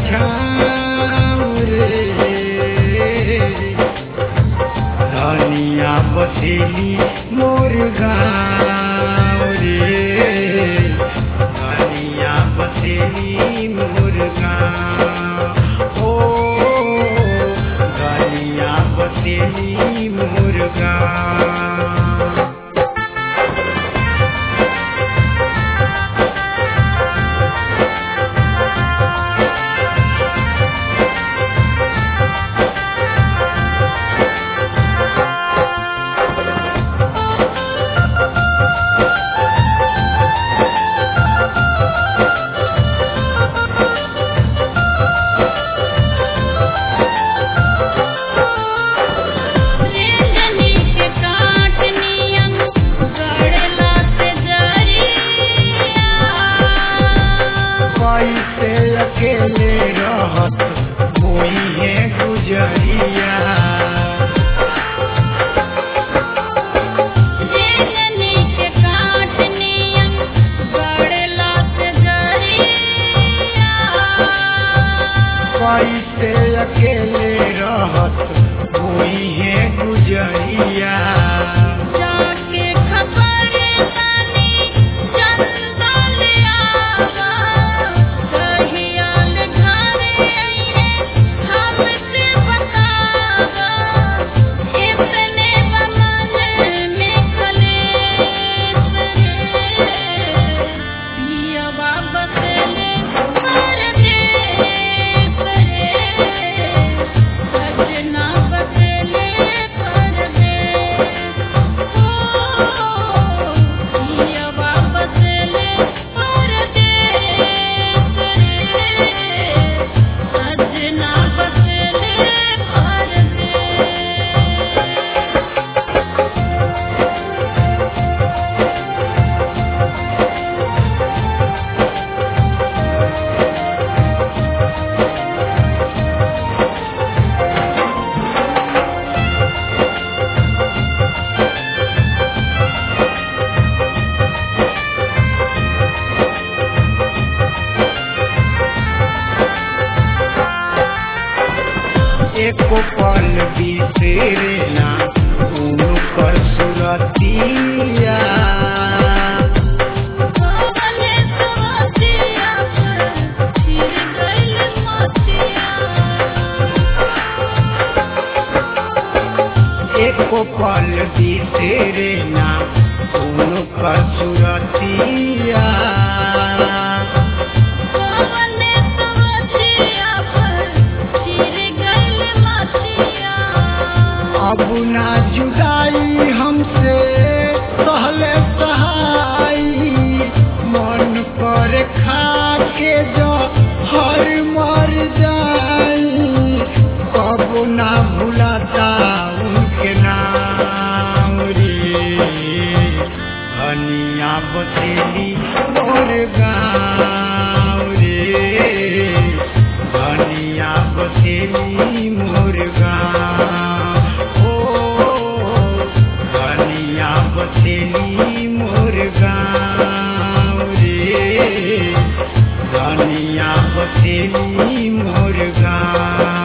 छाँव रे धनिया बसेली मोर गाँव रे धनिया बसेली मोर गाँव ओ धनिया बसेली मोर गाँव। अकेले रहत कोई है गुजरिया जेजनी के काटनियन गड़ला से जरिया कैसे अकेले रहत कोई है गुजरिया जाके खबर तानी चंदन आवा एको पल बिसरेला उनकर सुरतिया एको पल बिसरेला उनकर सुरतिया अब ना जुदाई हमसे सहले सहाई मन पर खा के जो हर मर जाई अब ना भुलाता उनके नाम रे धनिया बसेली मोर गाँव रे धनिया बसेली मोर गाँव बसेली मोर गाँव रे धनिया बसेली मोर गाँव।